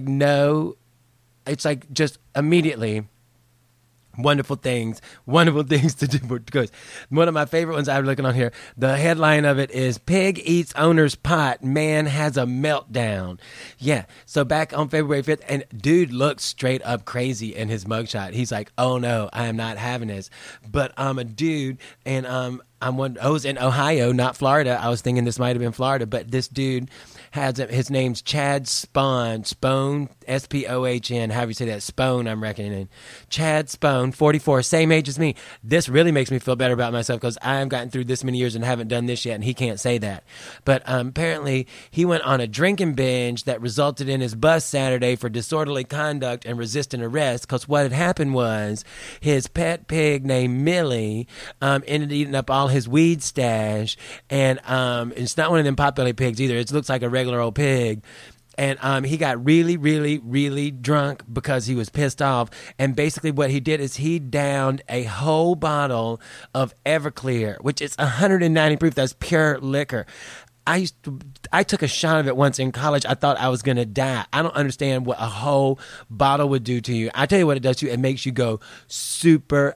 just immediately wonderful things to do. Because one of my favorite ones I'm looking on here, the headline of it is Pig Eats Owner's Pot, Man Has a Meltdown. Yeah, so back on February 5th, and dude looks straight up crazy in his mugshot. He's like, oh no, I am not having this. But I'm a dude, and I was in Ohio, not Florida. I was thinking this might have been Florida, but this dude his name's Chad Spone, Spohn, however you say that, Spohn, I'm reckoning. Chad Spohn, 44, same age as me. This really makes me feel better about myself because I have gotten through this many years and haven't done this yet, and he can't say that. But apparently he went on a drinking binge that resulted in his bus Saturday for disorderly conduct and resisting arrest, because what had happened was his pet pig named Millie ended up eating up all his weed stash, and it's not one of them potbelly pigs either. It looks like a regular old pig. And he got really, really, really drunk because he was pissed off. And basically what he did is he downed a whole bottle of Everclear, which is 190 proof. That's pure liquor. I took a shot of it once in college. I thought I was going to die. I don't understand what a whole bottle would do to you. I tell you what it does to you. It makes you go super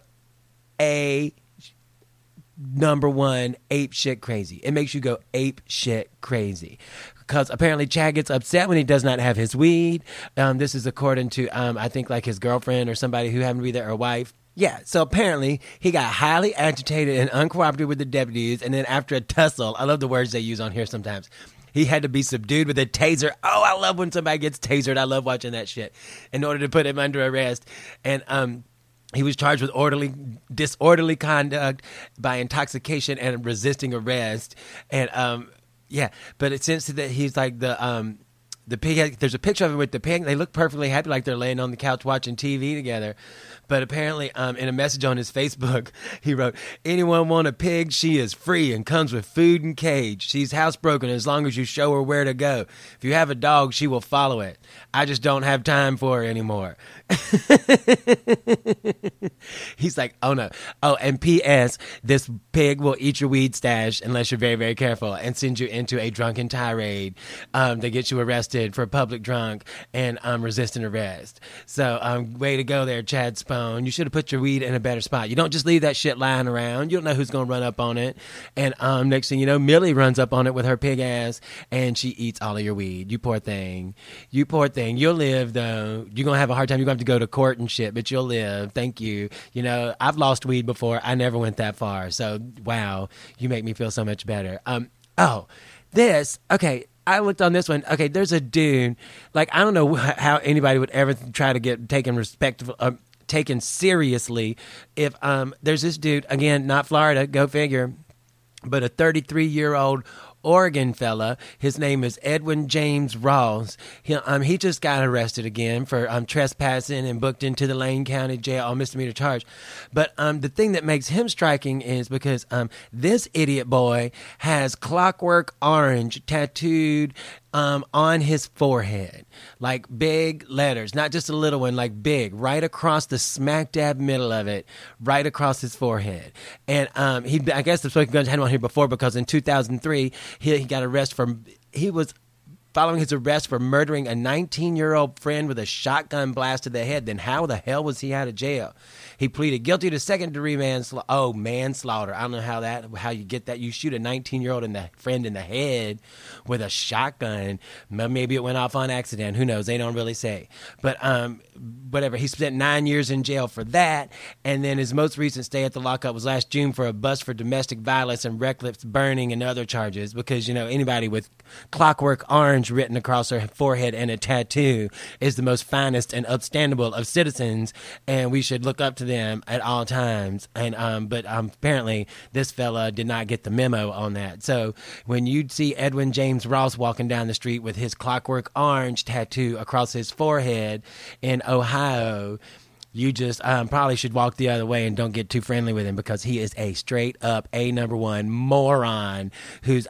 number one, ape shit crazy. It makes you go ape shit crazy. Because apparently Chad gets upset when he does not have his weed. This is according to, I think, like his girlfriend or somebody who happened to be there, or wife. Yeah, so apparently he got highly agitated and uncooperative with the deputies, and then after a tussle, I love the words they use on here sometimes, he had to be subdued with a taser. Oh, I love when somebody gets tasered. I love watching that shit. In order to put him under arrest. And he was charged with disorderly conduct by intoxication and resisting arrest. And yeah, but it seems that he's like the pig. There's a picture of him with the pig. They look perfectly happy, like they're laying on the couch watching TV together. But apparently, in a message on his Facebook, he wrote, "Anyone want a pig? She is free and comes with food and cage. She's housebroken as long as you show her where to go. If you have a dog, she will follow it. I just don't have time for her anymore." He's like, oh no. Oh, and P.S. This pig will eat your weed stash unless you're very, very careful and send you into a drunken tirade to get you arrested for public drunk and resisting arrest. So way to go there, Chad Spohn. You should have put your weed in a better spot. You don't just leave that shit lying around. You don't know who's going to run up on it. And next thing you know, Millie runs up on it with her pig ass and she eats all of your weed. You poor thing. You poor thing. You'll live, though. You're going to have a hard time. You're going to have to go to court and shit, but you'll live. Thank you. You know, I've lost weed before. I never went that far. So, wow, you make me feel so much better. Okay, I looked on this one. Okay, there's a dude, like, I don't know how anybody would ever try to get taken seriously if there's this dude, again, not Florida, go figure, but a 33-year-old Oregon fella. His name is Edwin James Ross. He just got arrested again for trespassing and booked into the Lane County Jail on misdemeanor charge. But the thing that makes him striking is because this idiot boy has Clockwork Orange tattooed on his forehead, like big letters, not just a little one, like big, right across the smack dab middle of it, right across his forehead. And I guess the Smoking Guns had him on here before because in 2003 he got arrested he was following his arrest for murdering a 19-year-old friend with a shotgun blast to the head. Then how the hell was he out of jail? He pleaded guilty to second-degree manslaughter. I don't know how you get that. You shoot a 19-year-old friend in the head with a shotgun. Maybe it went off on accident. Who knows? They don't really say. But whatever. He spent 9 years in jail for that. And then his most recent stay at the lockup was last June for a bust for domestic violence and reckless burning and other charges. Because, you know, anybody with Clockwork Orange written across her forehead and a tattoo is the most finest and upstandable of citizens, and we should look up to them at all times. And but apparently this fella did not get the memo on that. So when you see Edwin James Ross walking down the street with his Clockwork Orange tattoo across his forehead in Ohio, you just probably should walk the other way and don't get too friendly with him, because he is a straight up number one moron who's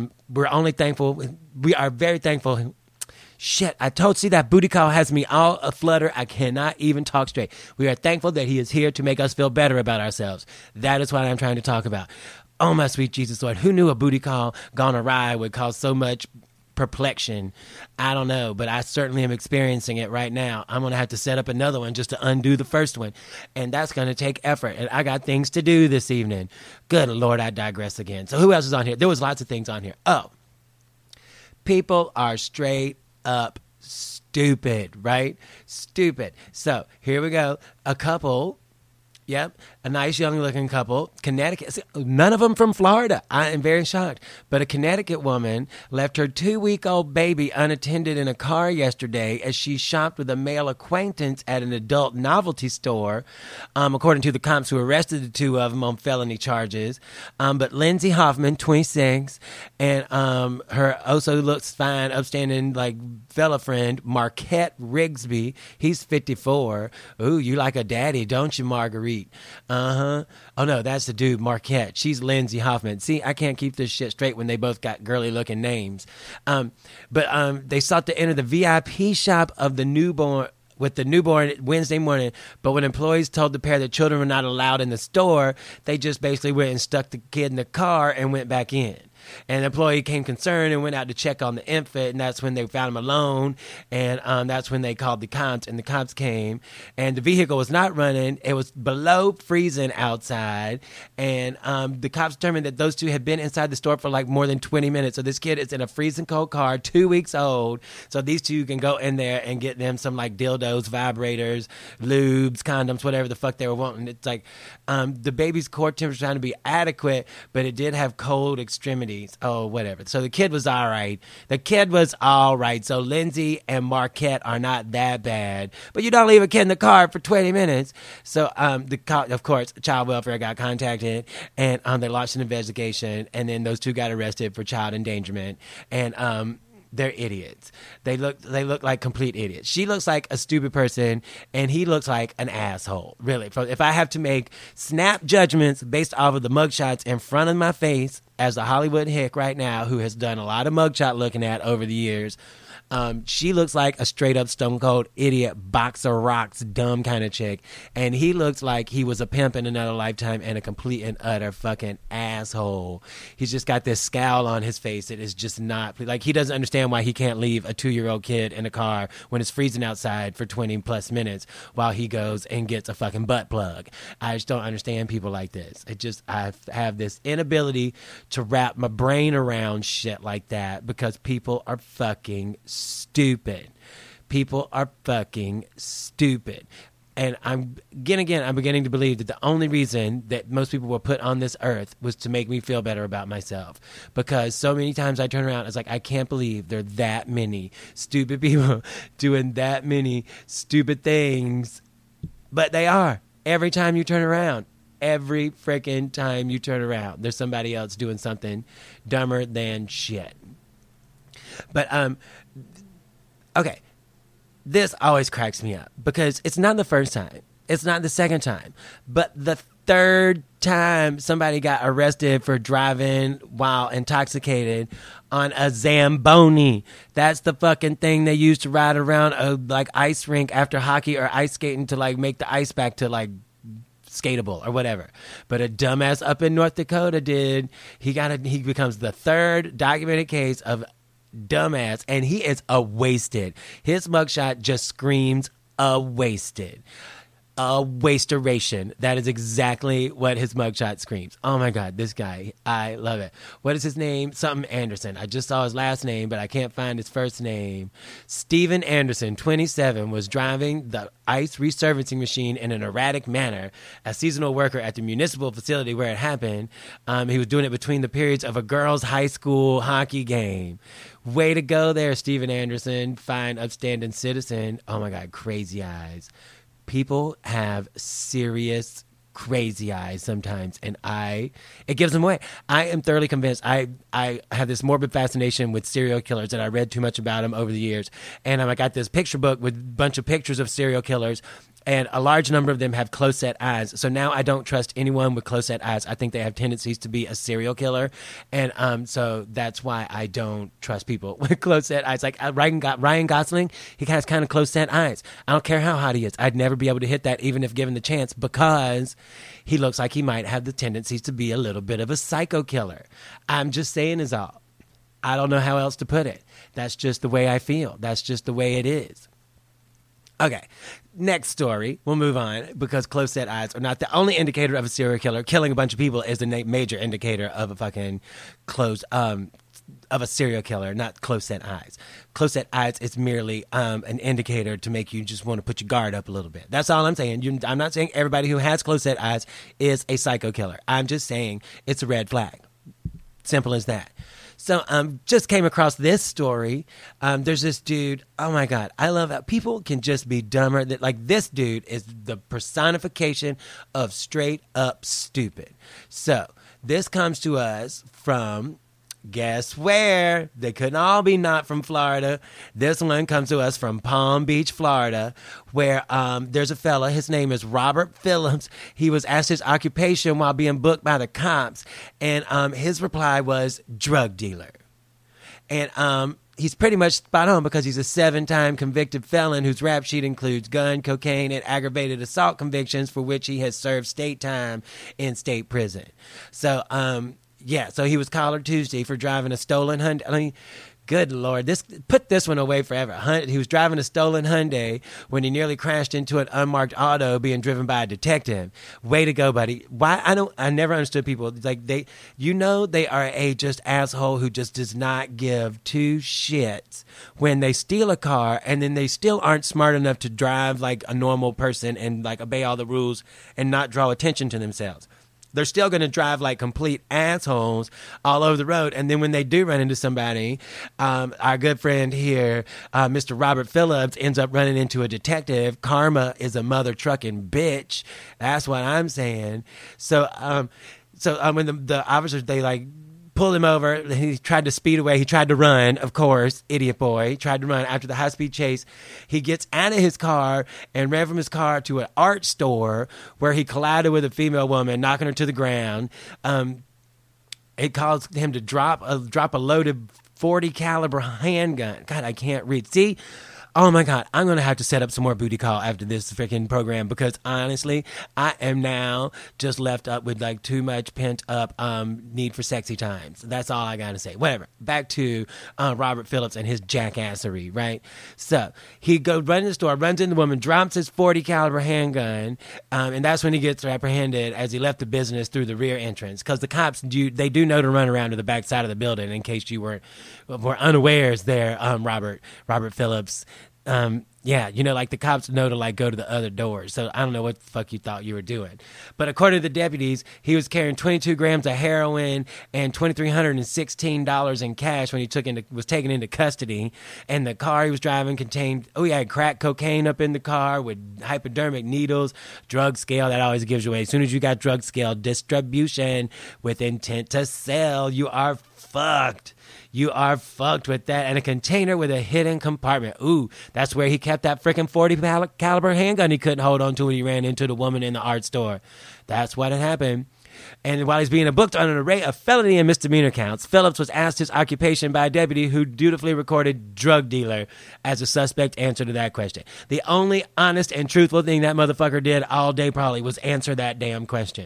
we are very thankful. Shit, see that booty call has me all aflutter. I cannot even talk straight. We are thankful that he is here to make us feel better about ourselves. That is what I'm trying to talk about. Oh, my sweet Jesus Lord. Who knew a booty call gone awry would cause so much perplexion? I don't know, but I certainly am experiencing it right now. I'm going to have to set up another one just to undo the first one, and that's going to take effort, and I got things to do this evening. Good Lord, I digress again. So who else is on here? There was lots of things on here. Oh, people are straight up stupid, right? Stupid. So here we go. A couple Yep, a nice young-looking couple. Connecticut. None of them from Florida. I am very shocked. But a Connecticut woman left her 2-week-old baby unattended in a car yesterday as she shopped with a male acquaintance at an adult novelty store, according to the cops who arrested the two of them on felony charges. But Lindsay Hoffman, 26, and her also looks fine, upstanding, like, fella friend, Marquette Rigsby. He's 54. Ooh, you like a daddy, don't you, Marguerite? Oh no, that's the dude, Marquette. She's Lindsay Hoffman. See, I can't keep this shit straight when they both got girly looking names. But they sought to enter the VIP shop of the newborn with the newborn Wednesday morning, but when employees told the pair that children were not allowed in the store, they just basically went and stuck the kid in the car and went back in. And the employee became concerned and went out to check on the infant, and that's when they found him alone, and that's when they called the cops, and the cops came, and the vehicle was not running. It was below freezing outside, and the cops determined that those two had been inside the store for like more than 20 minutes. So this kid is in a freezing cold car, 2 weeks old, so these two can go in there and get them some like dildos, vibrators, lubes, condoms, whatever the fuck they were wanting. It's like the baby's core temperature was trying to be adequate, but it did have cold extremities. Oh, whatever. So the kid was all right. So Lindsay and Marquette are not that bad. But you don't leave a kid in the car for 20 minutes. So, of course, child welfare got contacted, and they launched an investigation, and then those two got arrested for child endangerment. And they're idiots. They look like complete idiots. She looks like a stupid person, and he looks like an asshole. Really. If I have to make snap judgments based off of the mugshots in front of my face, as a Hollywood hick right now who has done a lot of mugshot looking at over the years, she looks like a straight up stone cold idiot, box of rocks, dumb kind of chick. And he looks like he was a pimp in another lifetime and a complete and utter fucking asshole. He's just got this scowl on his face that is just not, like, he doesn't understand why he can't leave a 2-year-old kid in a car when it's freezing outside for 20 plus minutes while he goes and gets a fucking butt plug. I just don't understand people like this. I have this inability to wrap my brain around shit like that because people are fucking stupid. People are fucking stupid. And I'm beginning to believe that the only reason that most people were put on this earth was to make me feel better about myself. Because so many times I turn around, it's like, I can't believe there are that many stupid people doing that many stupid things. But they are. Every time you turn around. Every freaking time you turn around, there's somebody else doing something dumber than shit. But, okay. This always cracks me up because it's not the first time. It's not the second time. But the third time somebody got arrested for driving while intoxicated on a Zamboni. That's the fucking thing they used to ride around a like ice rink after hockey or ice skating to like make the ice back to like skatable or whatever. But a dumbass up in North Dakota did. He becomes the third documented case of dumbass, and he is a wasted. His mugshot just screams a wasted. A wasteration. That is exactly what his mugshot screams. Oh my God, this guy. I love it. What is his name? Something Anderson. I just saw his last name, but I can't find his first name. Steven Anderson, 27, was driving the ice resurfacing machine in an erratic manner. A seasonal worker at the municipal facility where it happened. He was doing it between the periods of a girls' high school hockey game. Way to go there, Steven Anderson. Fine, upstanding citizen. Oh my God, crazy eyes. People have serious crazy eyes sometimes, and it gives them away. I am thoroughly convinced. I have this morbid fascination with serial killers, and I read too much about them over the years. And I got this picture book with a bunch of pictures of serial killers, and a large number of them have close-set eyes. So now I don't trust anyone with close-set eyes. I think they have tendencies to be a serial killer, and so that's why I don't trust people with close-set eyes. Like Ryan Gosling, he has kind of close-set eyes. I don't care how hot he is. I'd never be able to hit that even if given the chance because he looks like he might have the tendencies to be a little bit of a psycho killer. I'm just saying is all. I don't know how else to put it. That's just the way I feel. That's just the way it is. Okay, next story. We'll move on because close-set eyes are not the only indicator of a serial killer. Killing a bunch of people is a major indicator of a fucking of a serial killer, not close-set eyes. Close-set eyes is merely an indicator to make you just want to put your guard up a little bit. That's all I'm saying. I'm not saying everybody who has close-set eyes is a psycho killer. I'm just saying it's a red flag. Simple as that. So just came across this story. There's this dude. Oh, my God. I love how people can just be dumber. Like, this dude is the personification of straight up stupid. So this comes to us from, guess where? They couldn't all be not from Florida. This one comes to us from Palm Beach, Florida, where there's a fella. His name is Robert Phillips. He was asked his occupation while being booked by the cops, and his reply was drug dealer. And he's pretty much spot on because he's a 7-time convicted felon whose rap sheet includes gun, cocaine, and aggravated assault convictions for which he has served state time in state prison. So, yeah, so he was collared Tuesday for driving a stolen Hyundai. I mean, good Lord, put this one away forever. He was driving a stolen Hyundai when he nearly crashed into an unmarked auto being driven by a detective. Way to go, buddy. Why? I never understood people. Like, they are a just asshole who just does not give two shits when they steal a car and then they still aren't smart enough to drive like a normal person and like obey all the rules and not draw attention to themselves. They're still going to drive like complete assholes all over the road. And then when they do run into somebody, our good friend here, Mr. Robert Phillips, ends up running into a detective. Karma is a mother trucking bitch. That's what I'm saying. So when the officers, they like pulled him over. He tried to speed away. He tried to run, of course, idiot boy. He tried to run after the high-speed chase. He gets out of his car and ran from his car to an art store where he collided with a female woman, knocking her to the ground. It caused him to drop a loaded .40 caliber handgun. God, I can't read. See? Oh, my God. I'm going to have to set up some more booty call after this freaking program because, honestly, I am now just left up with, like, too much pent-up need for sexy times. That's all I got to say. Whatever. Back to Robert Phillips and his jackassery, right? So he goes running the store, runs into the woman, drops his .40 caliber handgun, and that's when he gets apprehended as he left the business through the rear entrance because the cops, they do know to run around to the back side of the building in case you were unawares there, Robert Phillips. Yeah, like the cops know to like go to the other doors. So I don't know what the fuck you thought you were doing. But according to the deputies, he was carrying 22 grams of heroin and $2,316 in cash when he was taken into custody. And the car he was driving contained, he had crack cocaine up in the car with hypodermic needles, drug scale. That always gives you away. As soon as you got drug scale distribution with intent to sell, you are fucked. You are fucked with that. And a container with a hidden compartment. Ooh, that's where he kept that freaking .40 caliber handgun he couldn't hold on to when he ran into the woman in the art store. That's what had happened. And while he's being booked on an array of felony and misdemeanor counts, Phillips was asked his occupation by a deputy who dutifully recorded drug dealer as a suspect answer to that question. The only honest and truthful thing that motherfucker did all day probably was answer that damn question.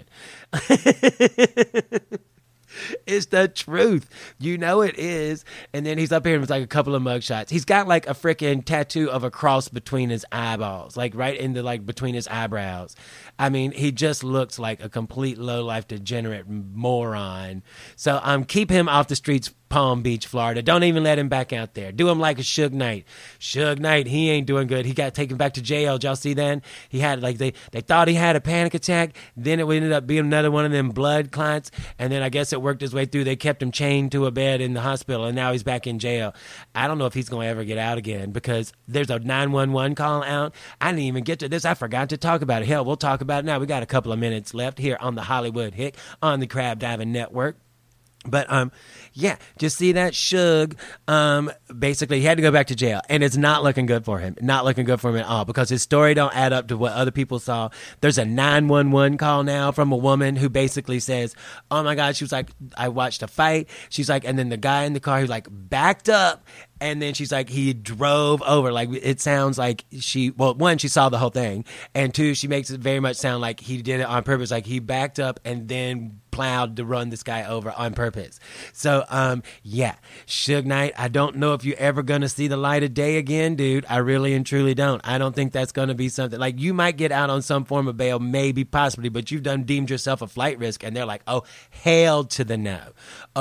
It's the truth. You know it is. And then he's up here with like a couple of mugshots. He's got like a freaking tattoo of a cross between his eyeballs, like right in the like between his eyebrows. I mean, he just looks like a complete low-life degenerate moron. So keep him off the streets, Palm Beach, Florida. Don't even let him back out there. Do him like a Suge Knight. Suge Knight, he ain't doing good. He got taken back to jail. Did y'all see that? He had like they thought he had a panic attack. Then it ended up being another one of them blood clots. And then I guess it worked his way through. They kept him chained to a bed in the hospital, and now he's back in jail. I don't know if he's going to ever get out again because there's a 911 call out. I didn't even get to this. I forgot to talk about it. Hell, we'll talk about it now. We got a couple of minutes left here on the Hollywood Hick on the Crab Diving Network. But, yeah, just see that Suge, basically he had to go back to jail, and it's not looking good for him. Not looking good for him at all because his story don't add up to what other people saw. There's a 911 call now from a woman who basically says, oh, my God, she was like, I watched a fight. She's like, and then the guy in the car, he like backed up. And then she's like, he drove over. Like, it sounds like one, she saw the whole thing. And two, she makes it very much sound like he did it on purpose. Like, he backed up and then plowed to run this guy over on purpose. So, yeah, Suge Knight, I don't know if you're ever going to see the light of day again, dude. I really and truly don't. I don't think that's going to be something. Like, you might get out on some form of bail, maybe, possibly, but you've deemed yourself a flight risk. And they're like, oh, hell to the no. Oh,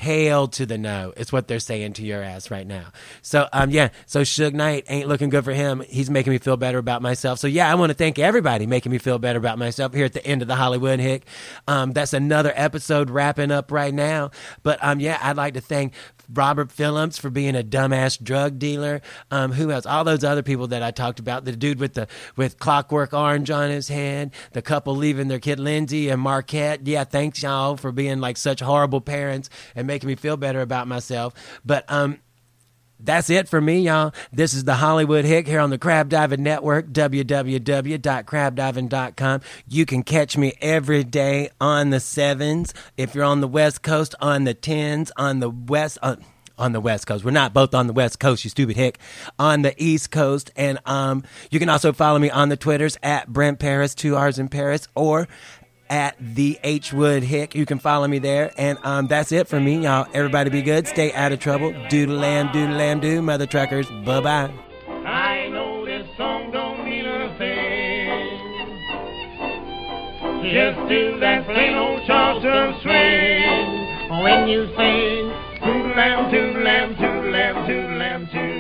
Hail to the no. It's what they're saying to your ass right now. So, so Suge Knight ain't looking good for him. He's making me feel better about myself. So, I want to thank everybody making me feel better about myself here at the end of the Hollywood Hick. That's another episode wrapping up right now. But, I'd like to thank Robert Phillips for being a dumbass drug dealer. Who else? All those other people that I talked about. The dude with Clockwork Orange on his head. The couple leaving their kid Lindsay and Marquette. Yeah, thanks y'all for being like such horrible parents and making me feel better about myself. But that's it for me, y'all. This is the Hollywood Hick here on the Crab Diving Network, www.crabdiving.com. You can catch me every day on the 7s. If you're on the West Coast, on the 10s, on the West Coast. We're not both on the West Coast, you stupid hick. On the East Coast. And you can also follow me on the Twitters at Brent Paris, 2 R's in Paris, or at the H Wood Hick. You can follow me there. And that's it for me, y'all. Everybody be good. Stay out of trouble. Doodle lamb, do, mother truckers. Bye-bye. I know this song don't mean a thing. Just do that plain old Charleston swing when you sing. Toodle lamb, toodle lamb, toodle lamb, toodle lamb, toodle.